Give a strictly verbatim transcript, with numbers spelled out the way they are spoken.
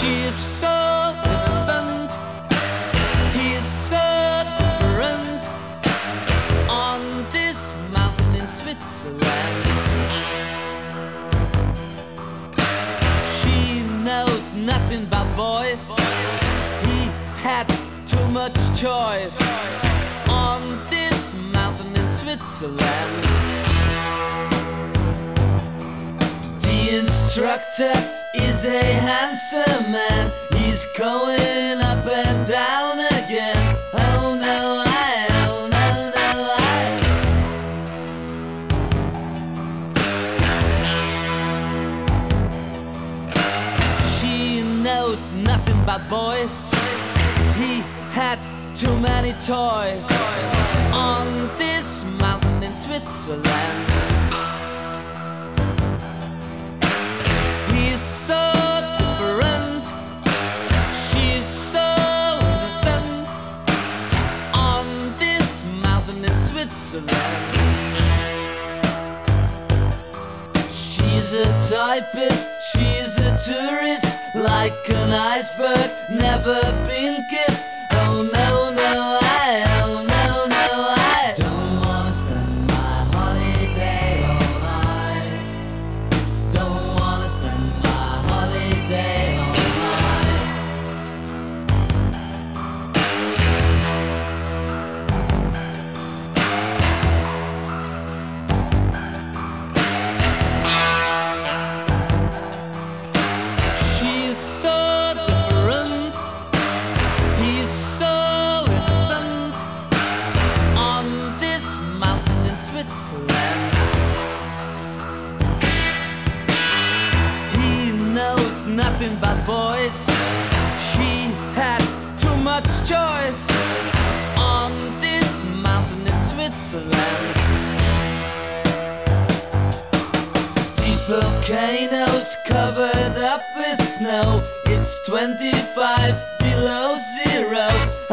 She's so innocent, he's so different. On this mountain in Switzerland, he knows nothing about boys. He had too much choice. On this mountain in Switzerland, the instructor is a handsome man. He's going up and down again. Oh no, I, oh no, no, I. She knows nothing about boys. He had too many toys. On this mountain in Switzerland, he's so different, she's so innocent. On this mountain in Switzerland, she's a typist, she's a tourist, like an iceberg, never been kissed. Oh no, no, I, oh no, no, I don't wanna spend my holiday on ice. Don't wanna spend my holiday on ice. She's so different, he's so innocent. On this mountain in Switzerland, he knows nothing about boys. She had too much choice. On this mountain in Switzerland, deep volcanoes covered up with snow. It's twenty-five below zero.